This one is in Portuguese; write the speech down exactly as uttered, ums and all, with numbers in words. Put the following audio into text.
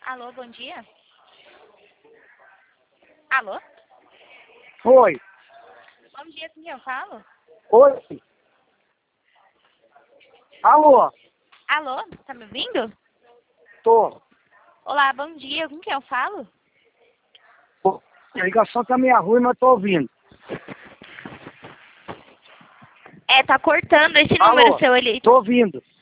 Alô, bom dia. Alô? Oi. Bom dia, com quem eu falo? Oi. Alô? Alô, tá me ouvindo? Tô. Olá, bom dia, com quem eu falo? A ligação tá meio ruim, mas tô ouvindo. É, tá cortando esse Alô? número seu ali. Tô ouvindo.